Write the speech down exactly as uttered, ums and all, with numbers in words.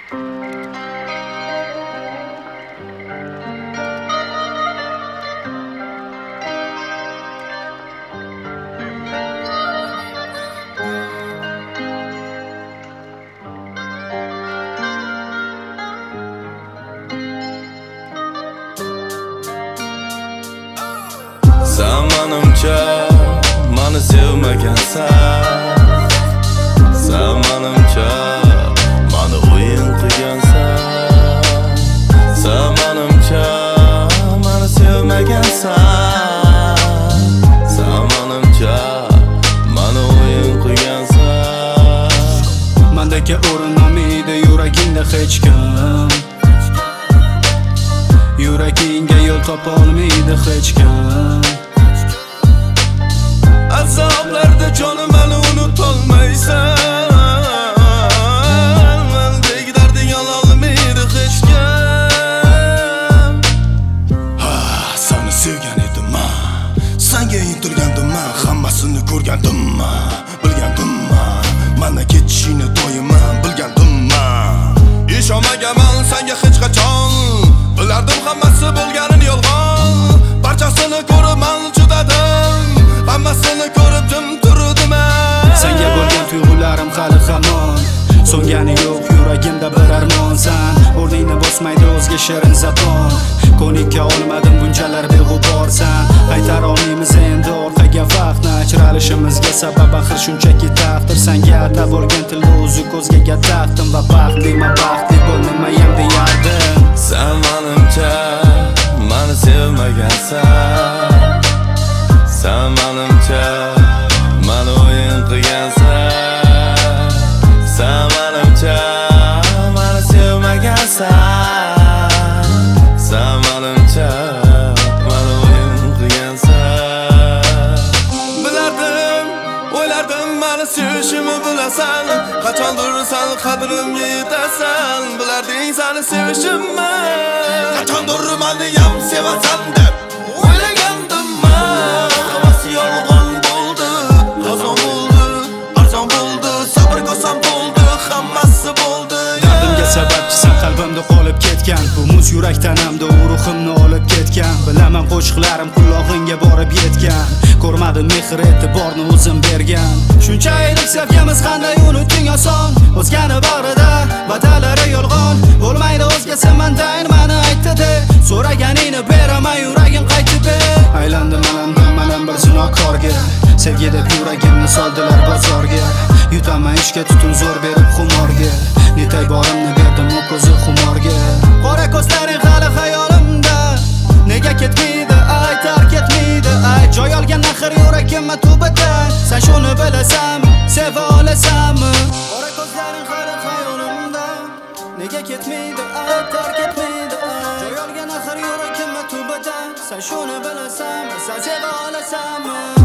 Sen manimcha mani sevmagansan. Sen manimcha mani o'yin qilgansan. Sen manimcha mani sevmagansan. Sen manimcha mani o'yin qilgansan. Mendeki o'rin olmaydi yuragingda hech kim. Yuragingga yo'l topa olmaydi hech kim. Azoblarda jonim meni unutolmaysan. Mendek darding ololmaydi hech kim. Ha, seni sevgan edim men. Senga intilgandim men, hammasini ko'rgandim men, bilgandim men. Mana ketishingni doimman bilgandim men. Ishonmaganman senga hech qachon. Bilardim hammasi bo'lganin yolg'on. Barchasini ko'rib men chidadim. Hammasini ko'rib jim turdim. Senga bo'lgan tuyg'ularim hali hamon. So'ngani yo'q yuragimda bir armonsan. O'rningni bosmaydi o'zga shirin zabon. Ko'nikka olmadim bunchalar beg'uborsan. Qaytara olmaymiz endi orqaga vaqtni. Ajralishimizga sabab axir shunchaki taqdir. Senga atab bo'lgan tilni o'zi ko'zgaga taqdim va baxtliyman, baxtli bo'l nimayam deyardim. Sen manimcha mani sevmagansan. Sen manimcha mani o'yin qilgansan. Sen manimcha mani sevmagansan. Sen manimcha mani o'yin qilgansan. Bilardim, o'ylardim mani sevishimni bilasan. Qachondir sen qadrimga yetasan. Bilarding seni sevishimni. Qachondir meni ham sevasan deb o'ylagandim men. Hammasi yolg'on bo'ldi, qozon bo'ldi, arzon bo'ldi, sabr qilsam bo'ldi, hammasi bo'ldi. Dardimga sababchisan qalbimda qolib ketgan. Bu muz yurak tanamda ruhimni olib ketgan. Bilaman qo'shiqlarim qulog'ingga borib yetgan. Ko'rmadim mehr e'tiborni o'zim bergan. Shuncha yillik sevgimiz qanday unutding oson. O'zgani bag'rida vadalari yolg'on. Bo'lmaydi o'zgasi mendayin meni aytdi. So'raganingni beraman yuragim qaytib. Aylandim alandim manan bir zinokorga. Sevgi deb yuragimni soldilar bozorga. Yutaman ishga tutun zo'r berib xumorga. Netay borimni berdim u ko'zi xumorga. Qora ko'zlaring hali xayolimda. Nega ketmaydi ay tark etmaydi ay. Joy olgan axir yuragimga tubada. Sen shuni bilasanmi, seva olasanmi? Qora ko'zlaring hali xayolimda. Nega ketmaydi ay tark etmaydi ay. Joy olgan axir yuragimga tubada. Sen shuni bilasanmi, sen seva olasanmi?